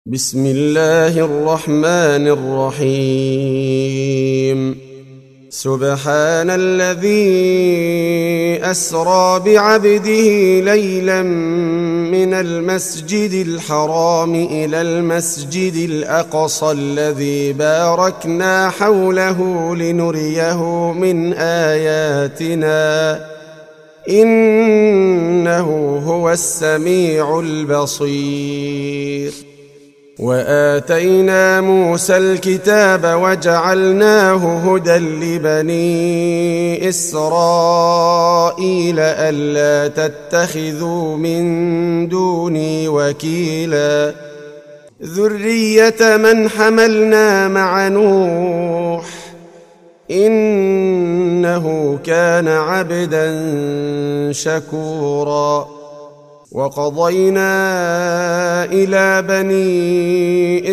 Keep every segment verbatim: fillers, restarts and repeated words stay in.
بسم الله الرحمن الرحيم سبحان الذي أسرى بعبده ليلا من المسجد الحرام إلى المسجد الأقصى الذي باركنا حوله لنريه من آياتنا إنه هو السميع البصير. وآتينا موسى الكتاب وجعلناه هدى لبني إسرائيل ألا تتخذوا من دوني وكيلا ذرية من حملنا مع نوح إنه كان عبدا شكورا. وقضينا إلى بني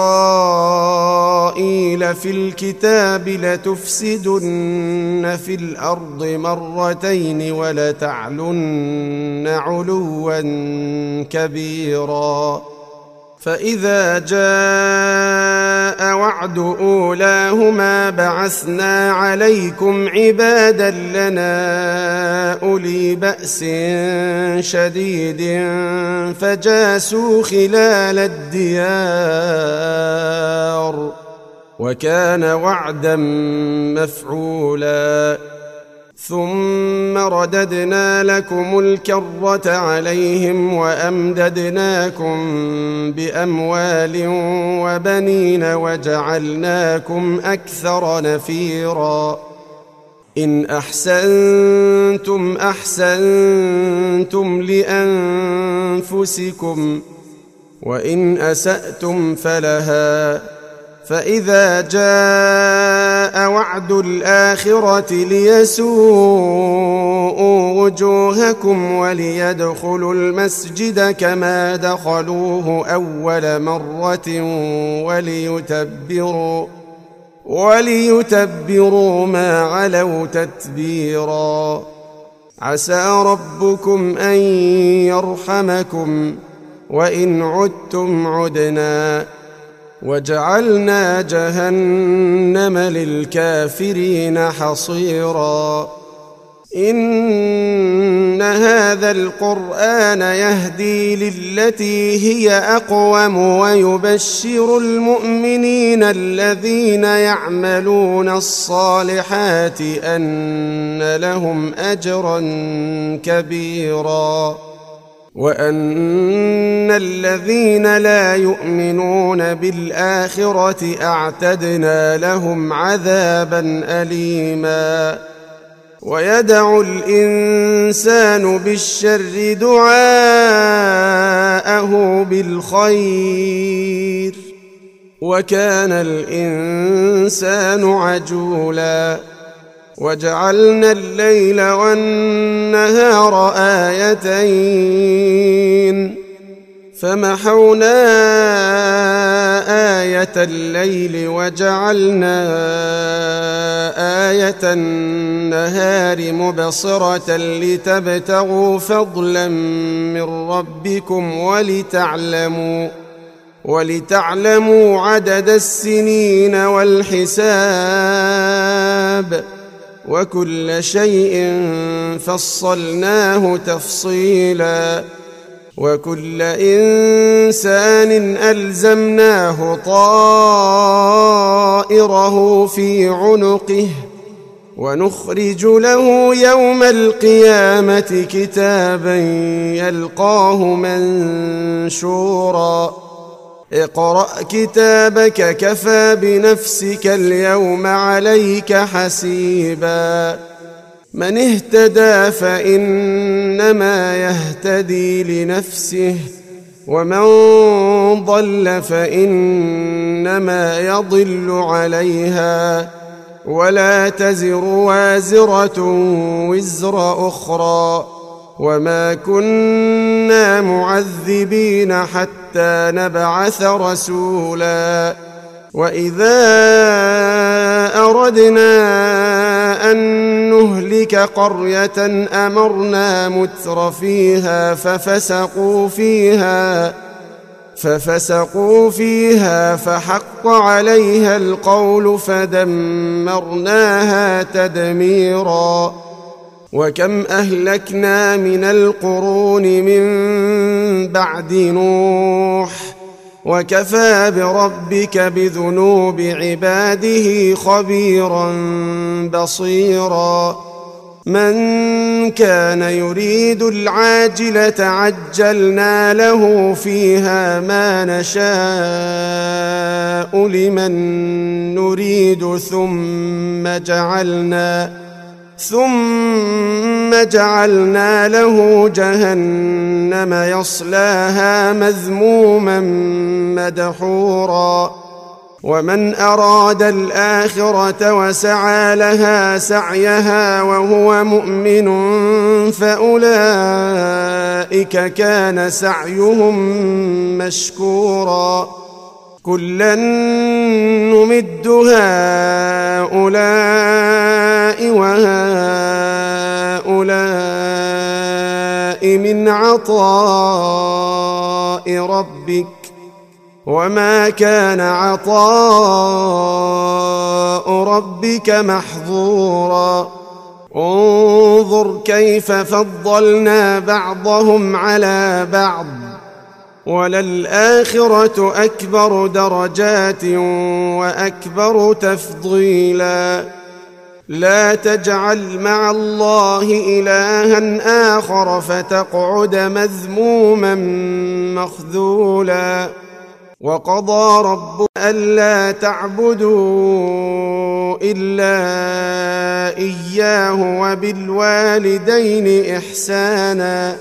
إسرائيل في الكتاب لتفسدن في الأرض مرتين ولتعلن علوا كبيرا. فإذا جاء وعد أولاهما بعثنا عليكم عبادا لنا أولي بأس شديد فجاسوا خلال الديار وكان وعدا مفعولا. ثم رددنا لكم الكرة عليهم وأمددناكم بأموال وبنين وجعلناكم أكثر نفيرا. إن أحسنتم أحسنتم لأنفسكم وإن أسأتم فلها. فإذا جاء وعد الآخرة ليسوءوا وجوهكم وليدخلوا المسجد كما دخلوه أول مرة وليتبروا, وليتبروا ما علوا تتبيرا. عسى ربكم أن يرحمكم وإن عدتم عدنا وجعلنا جهنم للكافرين حصيرا. إن هذا القرآن يهدي للتي هي أقوم ويبشر المؤمنين الذين يعملون الصالحات أن لهم أجرا كبيرا وأن الذين لا يؤمنون بالآخرة أعتدنا لهم عذابا أليما. ويدعو الإنسان بالشر دعاءه بالخير وكان الإنسان عجولا. وجعلنا الليل والنهار آيتين فمحونا آية الليل وجعلنا آية النهار مبصرة لتبتغوا فضلا من ربكم ولتعلموا ولتعلموا عدد السنين والحساب وكل شيء فصلناه تفصيلا. وكل إنسان ألزمناه طائره في عنقه ونخرج له يوم القيامة كتابا يلقاه منشورا. اقرأ كتابك كفى بنفسك اليوم عليك حسيبا. من اهتدى فإنما يهتدي لنفسه ومن ضل فإنما يضل عليها ولا تزر وازرة وزر أخرى وما كنا معذبين حتى نبعث رسولا. وإذا أردنا أن نهلك قرية أمرنا متر فيها ففسقوا فيها ففسقوا فيها فحق عليها القول فدمرناها تدميرا وكم أهلكنا من القرون من بعد نوح وكفى بربك بذنوب عباده خبيرا بصيرا من كان يريد العاجلة عجلنا له فيها ما نشاء لمن نريد ثم جعلنا ثم جعلنا له جهنم يصلاها مذموما مدحورا ومن أراد الآخرة وسعى لها سعيها وهو مؤمن فأولئك كان سعيهم مشكورا كلا نمد هؤلاء وهؤلاء من عطاء ربك وما كان عطاء ربك محظورا انظر كيف فضلنا بعضهم على بعض وللآخرة أكبر درجات وأكبر تفضيلا لا تجعل مع الله إلها آخر فتقعد مذموما مخذولا وقضى ربك ألا تعبدوا إلا إياه وبالوالدين إحسانا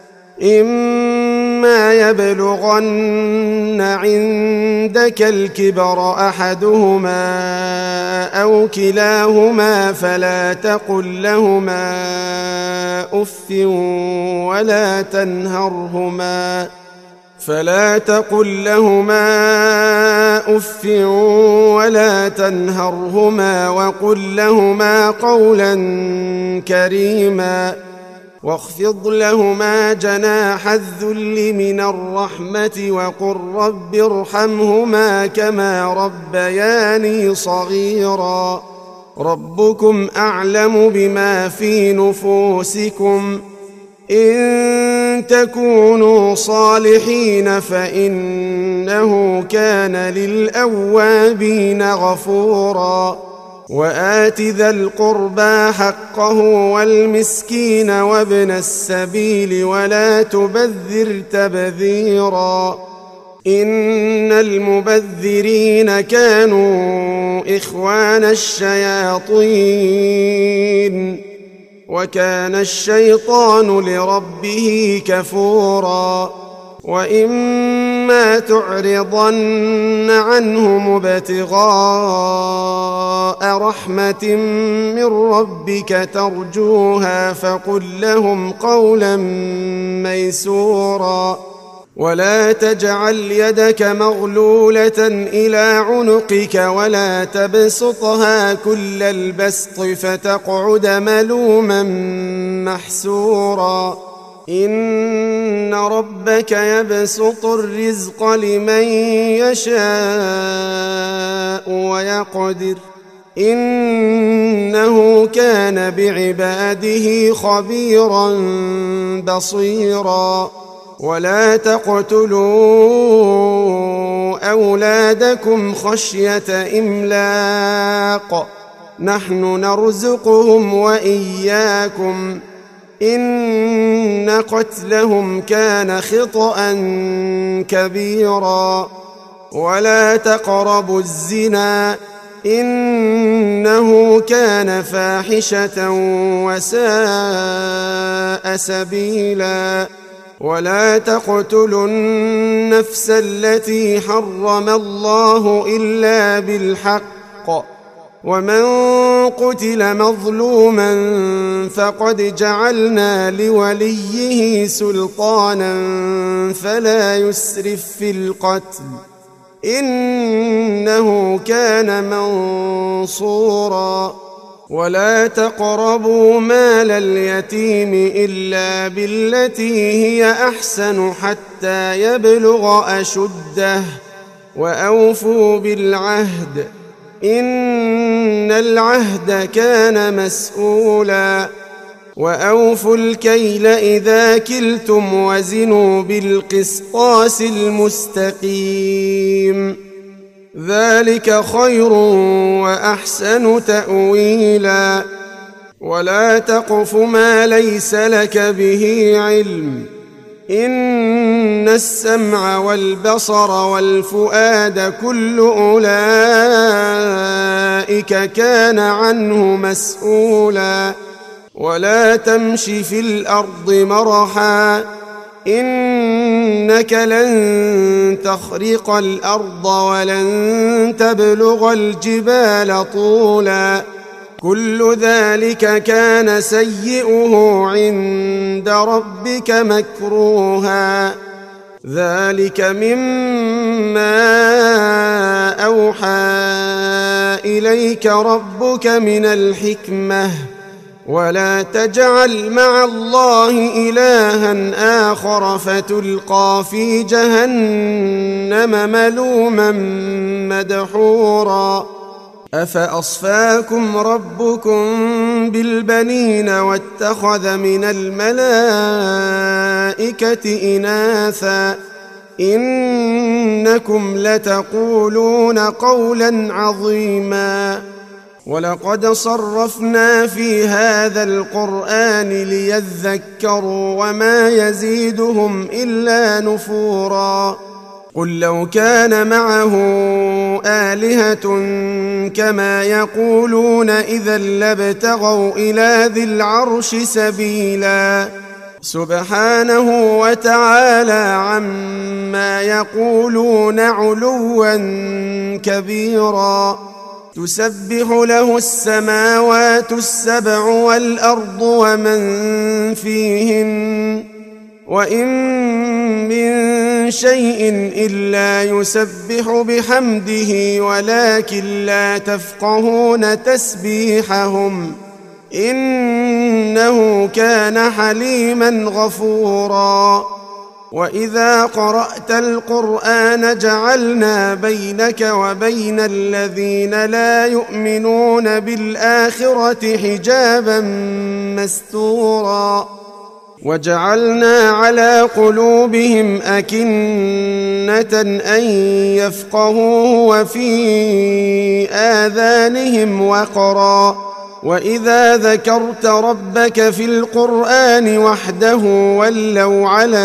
إما يبلغن عندك الكبر أحدهما أو كلاهما فلا تقل لهما أف ولا تنهرهما فلا تقل لهما أف ولا تنهرهما وقل لهما قولا كريما واخفض لهما جناح الذل من الرحمة وقل رب ارحمهما كما ربياني صغيرا ربكم أعلم بما في نفوسكم إن تكونوا صالحين فإنه كان للأوابين غفورا وآت ذا القربى حقه والمسكين وابن السبيل ولا تبذر تبذيرا إن المبذرين كانوا إخوان الشياطين وكان الشيطان لربه كفورا وإما تعرضن عنهم ابتغاء رحمة من ربك ترجوها فقل لهم قولا ميسورا ولا تجعل يدك مغلولة إلى عنقك ولا تبسطها كل البسط فتقعد ملوما محسورا إن ربك يبسط الرزق لمن يشاء ويقدر إنه كان بعباده خبيرا بصيرا ولا تقتلوا أولادكم خشية إملاق نحن نرزقهم وإياكم إن قتلهم كان خطأ كبيرا ولا تقربوا الزنا إنه كان فاحشة وساء سبيلا ولا تقتلوا النفس التي حرم الله إلا بالحق ومن قتل مظلوما فقد جعلنا لوليه سلطانا فلا يسرف في القتل إنه كان منصورا ولا تقربوا مال اليتيم إلا بالتي هي أحسن حتى يبلغ أشده وأوفوا بالعهد إن العهد كان مسؤولا وأوفوا الكيل إذا كلتم وزنوا بالقسطاس المستقيم ذلك خير وأحسن تأويلا ولا تقف ما ليس لك به علم إن السمع والبصر والفؤاد كل أولئك كان عنه مسؤولا ولا تمش في الأرض مرحا إنك لن تخرق الأرض ولن تبلغ الجبال طولا كل ذلك كان سيئه عند ربك مكروها ذلك مما أوحى إليك ربك من الحكمة ولا تجعل مع الله إلها آخر فتلقى في جهنم ملوما مدحورا أفأصفاكم ربكم بالبنين واتخذ من الملائكة إناثا إنكم لتقولون قولا عظيما ولقد صرفنا في هذا القرآن ليذكروا وما يزيدهم إلا نفورا قل لو كان معه آلهة كما يقولون إذا لابتغوا إلى ذي العرش سبيلا سبحانه وتعالى عما يقولون علوا كبيرا تسبح له السماوات السبع والأرض ومن فيهن وإن من شيء إلا يسبح بحمده ولكن لا تفقهون تسبيحهم إنه كان حليما غفورا وإذا قرأت القرآن جعلنا بينك وبين الذين لا يؤمنون بالآخرة حجابا مستورا وجعلنا على قلوبهم أكنة أن يفقهوه وفي آذانهم وقرا وإذا ذكرت ربك في القرآن وحده ولوا على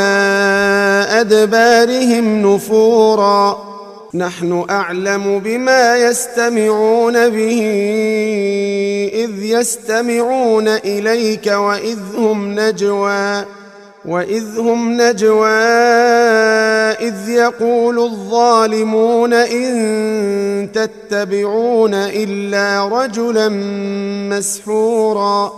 أدبارهم نفورا نحن أعلم بما يستمعون به إذ يستمعون إليك وإذ هم نجوى وإذ هم نجوى إذ يقول الظالمون إن تتبعون إلا رجلا مسحورا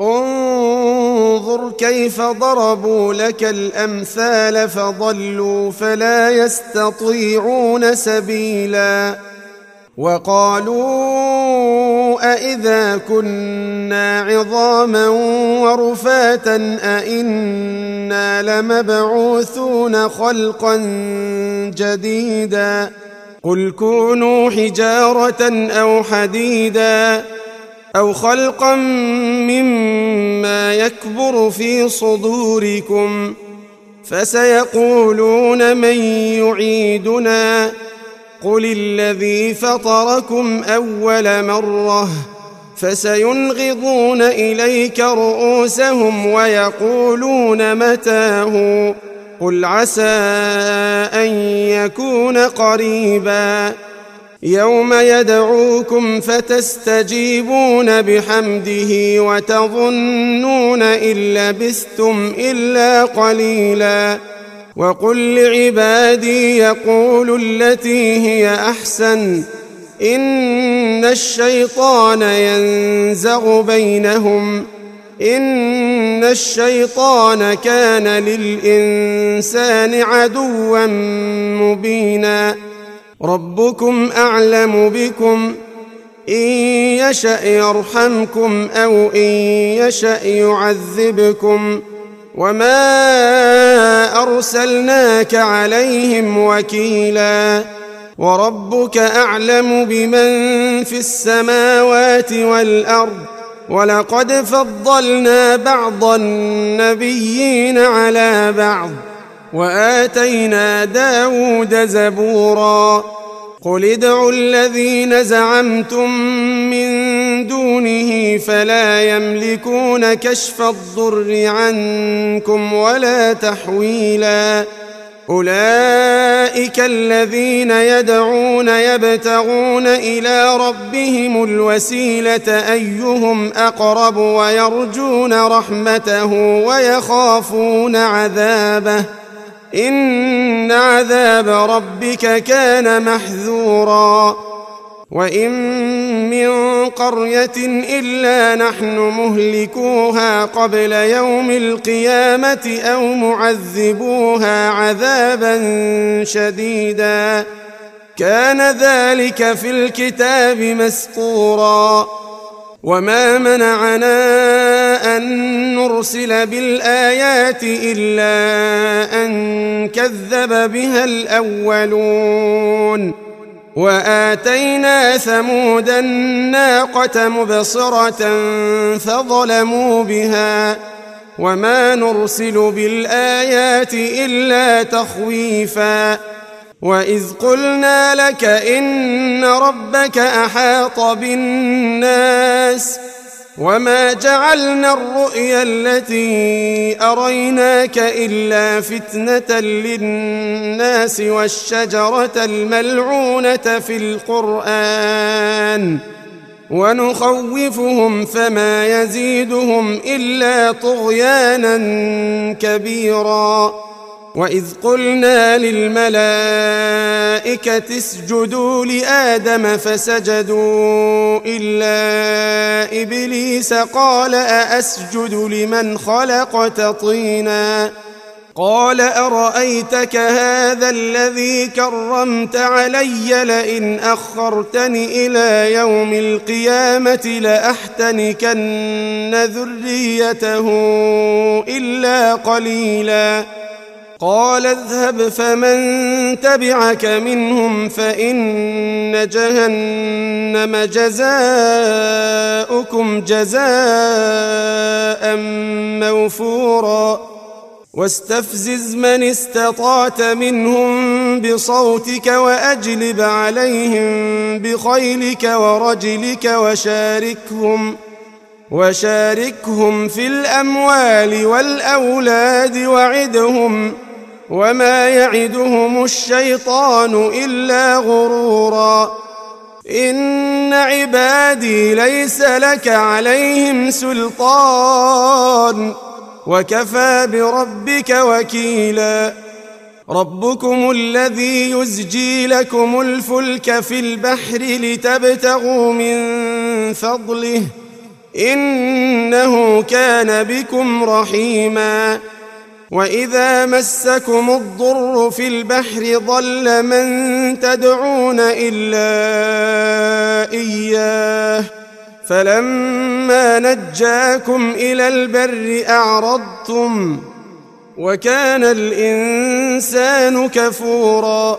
انظر كيف ضربوا لك الأمثال فضلوا فلا يستطيعون سبيلا وقالوا أإذا كنا عظاما ورفاتا أإنا لمبعوثون خلقا جديدا قل كونوا حجارة أو حديدا أو خلقا مما يكبر في صدوركم فسيقولون من يعيدنا قل الذي فطركم أول مرة فسينغضون إليك رؤوسهم ويقولون متاه قل عسى أن يكون قريبا يوم يدعوكم فتستجيبون بحمده وتظنون إن لبثتم إلا قليلا وقل لعبادي يقولوا التي هي أحسن إن الشيطان ينزغ بينهم إن الشيطان كان للإنسان عدوا مبينا ربكم أعلم بكم إن يشأ يرحمكم أو إن يشأ يعذبكم وما أرسلناك عليهم وكيلا وربك أعلم بمن في السماوات والأرض ولقد فضلنا بعض النبيين على بعض وآتينا داود زبورا قل ادعوا الذين زعمتم من دونه فلا يملكون كشف الضر عنكم ولا تحويلا أولئك الذين يدعون يبتغون إلى ربهم الوسيلة أيهم أقرب ويرجون رحمته ويخافون عذابه إن عذاب ربك كان محذورا وإن من قرية إلا نحن مهلكوها قبل يوم القيامة أو معذبوها عذابا شديدا كان ذلك في الكتاب مسطورا وما منعنا أن نرسل بالآيات إلا أن كذب بها الأولون وآتينا ثمود الناقة مبصرة فظلموا بها وما نرسل بالآيات إلا تخويفا وإذ قلنا لك إن ربك أحاط بالناس وما جعلنا الرؤيا التي أريناك إلا فتنة للناس والشجرة الملعونة في القرآن ونخوفهم فما يزيدهم إلا طغيانا كبيرا وإذ قلنا للملائكة اسجدوا لآدم فسجدوا إلا إبليس قال أأسجد لمن خلقت طينا قال أرأيتك هذا الذي كرمت علي لئن أخرتني إلى يوم القيامة لأحتنكن ذريته إلا قليلا قال اذهب فمن تبعك منهم فإن جهنم جزاؤكم جزاء موفورا واستفزز من استطعت منهم بصوتك وأجلب عليهم بخيلك ورجلك وشاركهم وشاركهم في الأموال والأولاد وعدهم وما يعدهم الشيطان إلا غرورا إن عبادي ليس لك عليهم سلطان وكفى بربك وكيلا ربكم الذي يزجي لكم الفلك في البحر لتبتغوا من فضله إنه كان بكم رحيما وإذا مسكم الضر في البحر ضل من تدعون إلا إياه فلما نجاكم إلى البر أعرضتم وكان الإنسان كفورا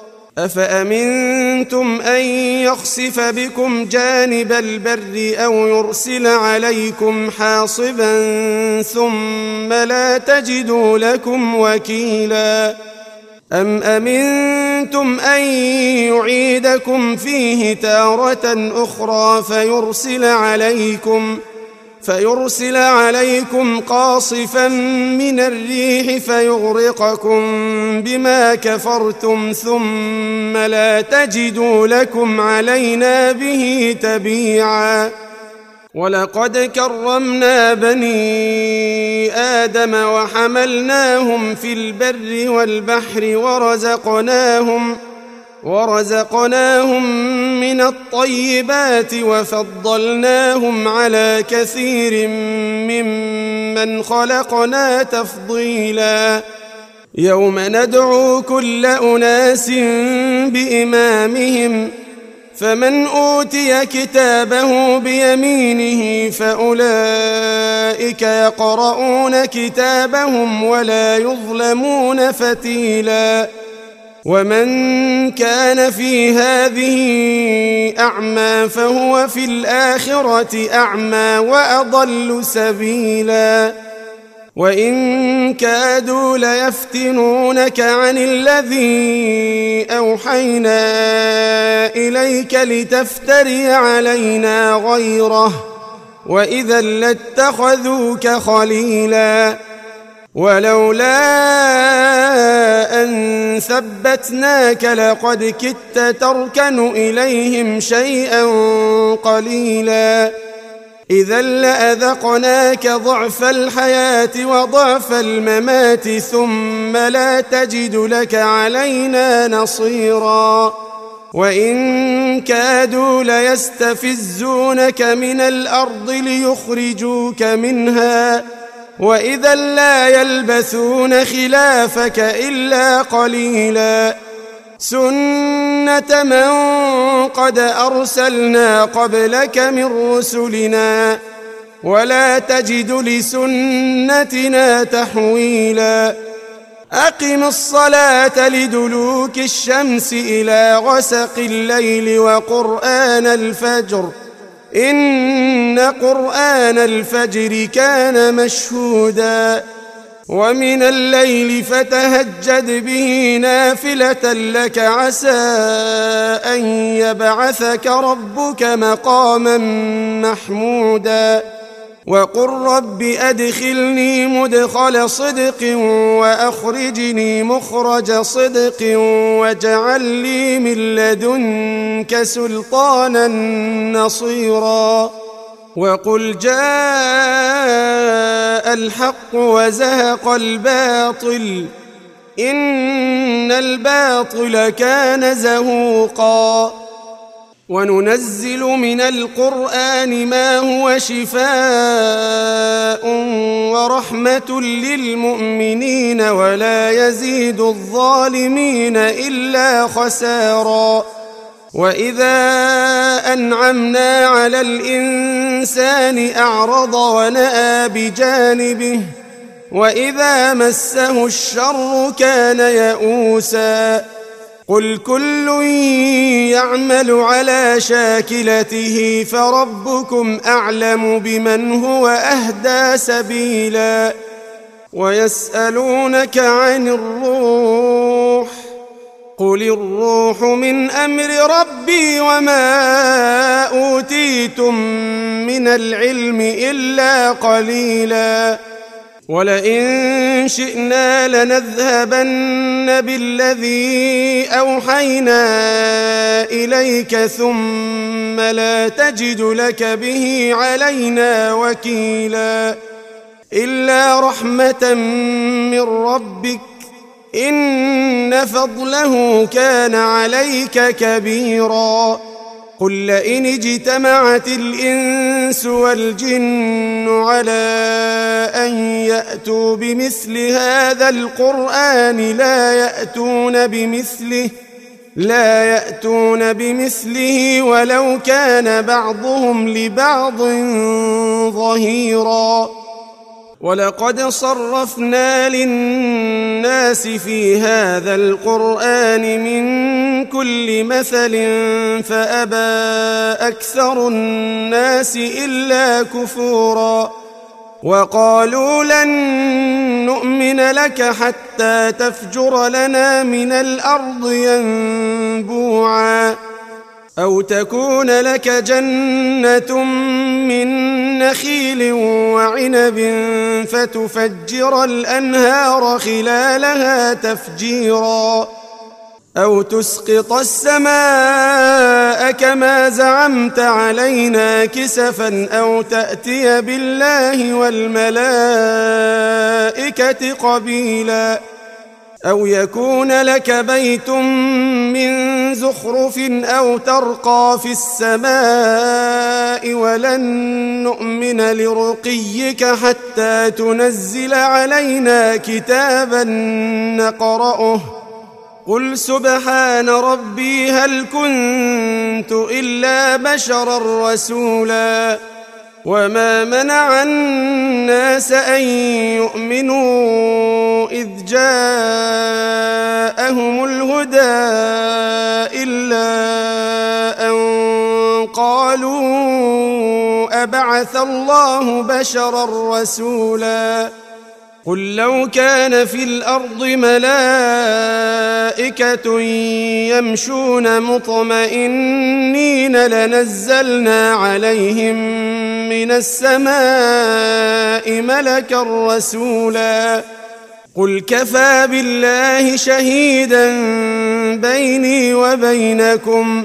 أفأمنتم أن يخسف بكم جانب البر أو يرسل عليكم حاصبا ثم لا تجدوا لكم وكيلا أم أمنتم أن يعيدكم فيه تارة أخرى فيرسل عليكم فيرسل عليكم قاصفا من الريح فيغرقكم بما كفرتم ثم لا تجدوا لكم علينا به تبيعا ولقد كرمنا بني آدم وحملناهم في البر والبحر ورزقناهم ورزقناهم من الطيبات وفضلناهم على كثير ممن خلقنا تفضيلا يوم ندعو كل أناس بإمامهم فمن أوتي كتابه بيمينه فأولئك يقرؤون كتابهم ولا يظلمون فتيلا ومن كان في هذه أعمى فهو في الآخرة أعمى وأضل سبيلا وإن كادوا ليفتنونك عن الذي أوحينا إليك لتفتري علينا غيره وإذا لاتخذوك خليلا ولولا أن ثبتناك لقد كدت تركن إليهم شيئا قليلا إذا لأذقناك ضعف الحياة وضعف الممات ثم لا تجد لك علينا نصيرا وإن كادوا ليستفزونك من الأرض ليخرجوك منها وإذا لا يلبثون خلافك إلا قليلا سنة من قد أرسلنا قبلك من رسلنا ولا تجد لسنتنا تحويلا أقم الصلاة لدلوك الشمس إلى غسق الليل وقرآن الفجر إن قرآن الفجر كان مشهودا ومن الليل فتهجد به نافلة لك عسى أن يبعثك ربك مقاما محمودا وقل رب أدخلني مدخل صدق وأخرجني مخرج صدق واجعل لي من لدنك سلطانا نصيرا وقل جاء الحق وزهق الباطل إن الباطل كان زهوقا وننزل من القرآن ما هو شفاء ورحمة للمؤمنين ولا يزيد الظالمين إلا خسارا وإذا أنعمنا على الإنسان أعرض ونأى بجانبه وإذا مسه الشر كان يئوسا قل كل يعمل على شاكلته فربكم أعلم بمن هو أهدى سبيلا ويسألونك عن الروح قل الروح من أمر ربي وما أوتيتم من العلم إلا قليلا ولئن شئنا لنذهبن بالذي أوحينا إليك ثم لا تجد لك به علينا وكيلا إلا رحمة من ربك إن فضله كان عليك كبيرا قل لئن اجتمعت الإنس والجن على أن يأتوا بمثل هذا القرآن لا يأتون بمثله لا يأتون بمثله ولو كان بعضهم لبعض ظهيرا ولقد صرفنا للناس في هذا القرآن من كل مثل فأبى أكثر الناس إلا كفورا وقالوا لن نؤمن لك حتى تفجر لنا من الأرض ينبوعا أو تكون لك جنة من نخيل وعنب فتفجر الأنهار خلالها تفجيرا أو تسقط السماء كما زعمت علينا كسفا أو تأتي بالله والملائكة قبيلا أو يكون لك بيت من زخرف أو ترقى في السماء ولن نؤمن لرقيك حتى تنزل علينا كتابا نقرأه قل سبحان ربي هل كنت إلا بشرا رسولا وما منع الناس أن يؤمنوا إذ جاءهم الهدى إلا أن قالوا أبعث الله بشرا رسولا قل لو كان في الأرض ملائكة يمشون مطمئنين لنزلنا عليهم من السماء ملكا رسولا قل كفى بالله شهيدا بيني وبينكم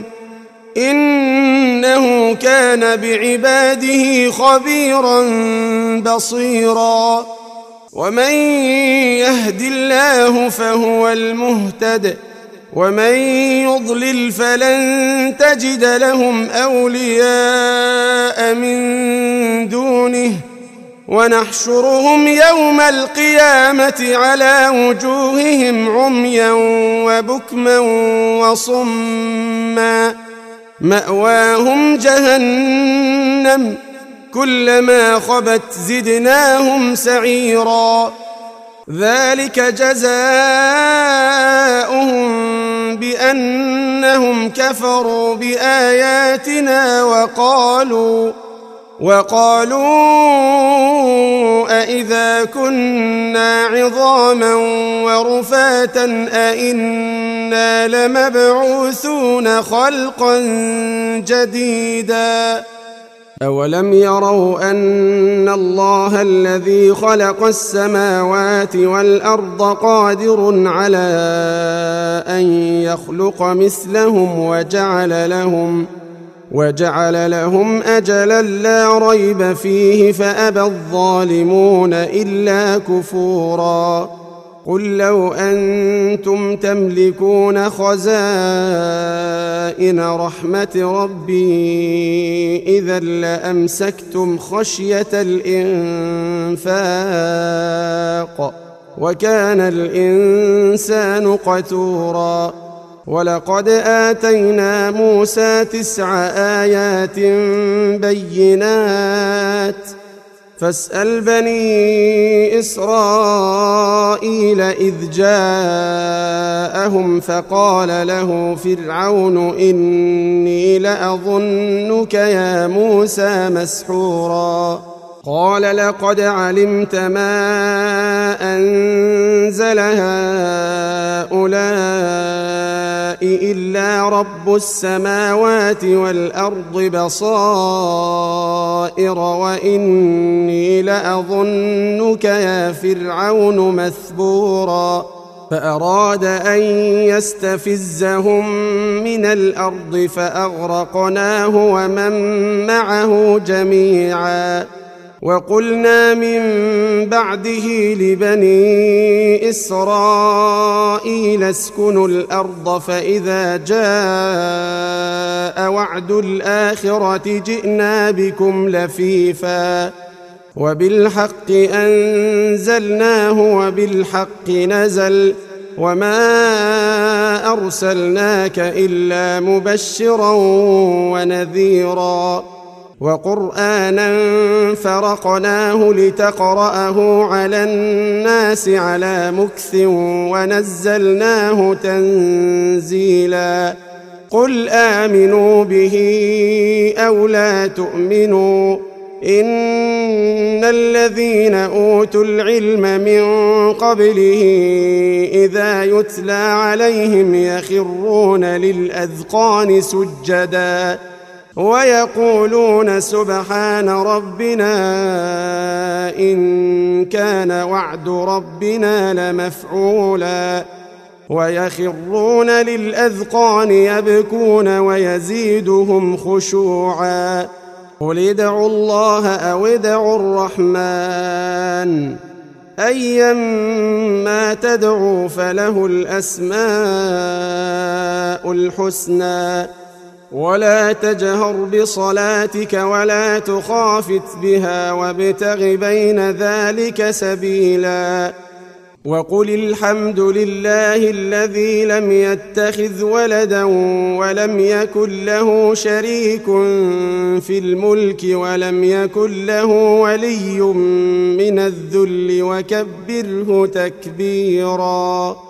إنه كان بعباده خبيرا بصيرا ومن يهد الله فهو المهتد ومن يضلل فلن تجد لهم أولياء من دونه ونحشرهم يوم القيامة على وجوههم عميا وبكما وصما مأواهم جهنم كلما خبت زدناهم سعيرا ذلك جزاؤهم بأنهم كفروا بآياتنا وقالوا وقالوا أإذا كنا عظاما ورفاتا أإنا لمبعوثون خلقا جديدا أولم يروا أن الله الذي خلق السماوات والأرض قادر على أن يخلق مثلهم وجعل لهم وجعل لهم أجلا لا ريب فيه فأبى الظالمون إلا كفورا قل لو أنتم تملكون خزائن رحمة ربي إذا لأمسكتم خشية الإنفاق وكان الإنسان قتورا ولقد آتينا موسى تسع آيات بينات فاسأل بني إسرائيل إذ جاءهم فقال له فرعون إني لأظنك يا موسى مسحورا قال لقد علمت ما أنزل هؤلاء إلا رب السماوات والأرض بصائر وإني لأظنك يا فرعون مثبورا فأراد أن يستفزهم من الأرض فأغرقناه ومن معه جميعا وقلنا من بعده لبني إسرائيل اسكنوا الأرض فإذا جاء وعد الآخرة جئنا بكم لفيفا وبالحق أنزلناه وبالحق نزل وما أرسلناك إلا مبشرا ونذيرا وقرآنا فرقناه لتقرأه على الناس على مكث ونزلناه تنزيلا قل آمنوا به أو لا تؤمنوا إن الذين أوتوا العلم من قبله إذا يتلى عليهم يخرون للأذقان سجدا ويقولون سبحان ربنا إن كان وعد ربنا لمفعولا ويخرون للأذقان يبكون ويزيدهم خشوعا قل ادعوا الله أو ادعوا الرحمن أيما تدعوا فله الأسماء الحسنى ولا تجهر بصلاتك ولا تخافت بها وابتغ بين ذلك سبيلا وقل الحمد لله الذي لم يتخذ ولدا ولم يكن له شريك في الملك ولم يكن له ولي من الذل وكبره تكبيرا.